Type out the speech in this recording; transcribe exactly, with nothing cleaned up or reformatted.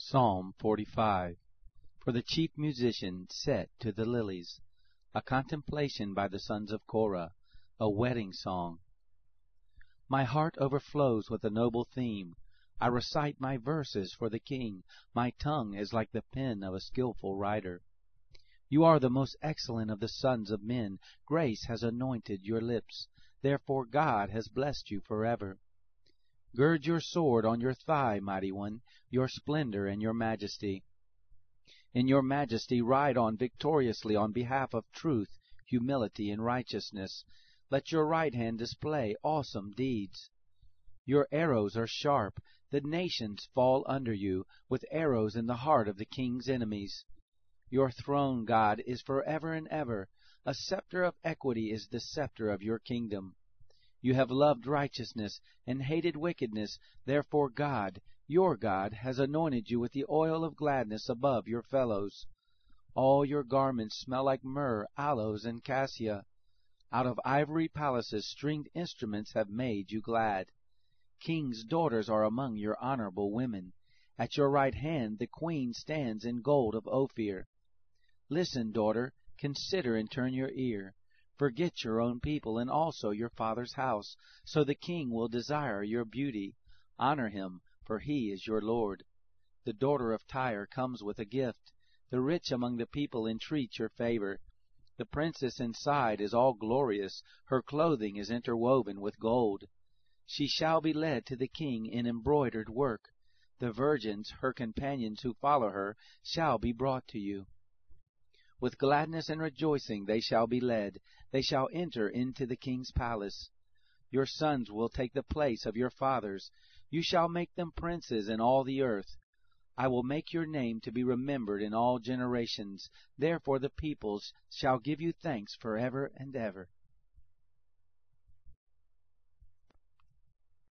Psalm forty-five. For the chief musician set to the lilies, a contemplation by the sons of Korah, a wedding song. My heart overflows with a noble theme. I recite my verses for the king. My tongue is like the pen of a skillful writer. You are the most excellent of the sons of men. Grace has anointed your lips. Therefore God has blessed you forever. Gird your sword on your thigh, mighty one, your splendor and your majesty. In your majesty ride on victoriously on behalf of truth, humility, and righteousness. Let your right hand display awesome deeds. Your arrows are sharp. The nations fall under you, with arrows in the heart of the king's enemies. Your throne, God, is forever and ever. A scepter of equity is the scepter of your kingdom. You have loved righteousness and hated wickedness. Therefore God, your God, has anointed you with the oil of gladness above your fellows. All your garments smell like myrrh, aloes, and cassia. Out of ivory palaces stringed instruments have made you glad. Kings' daughters are among your honorable women. At your right hand the queen stands in gold of Ophir. Listen, daughter, consider and turn your ear. Forget your own people and also your father's house, so the king will desire your beauty. Honor him, for he is your lord. The daughter of Tyre comes with a gift. The rich among the people entreat your favor. The princess inside is all glorious. Her clothing is interwoven with gold. She shall be led to the king in embroidered work. The virgins, her companions who follow her, shall be brought to you. With gladness and rejoicing they shall be led. They shall enter into the king's palace. Your sons will take the place of your fathers. You shall make them princes in all the earth. I will make your name to be remembered in all generations. Therefore the peoples shall give you thanks forever and ever.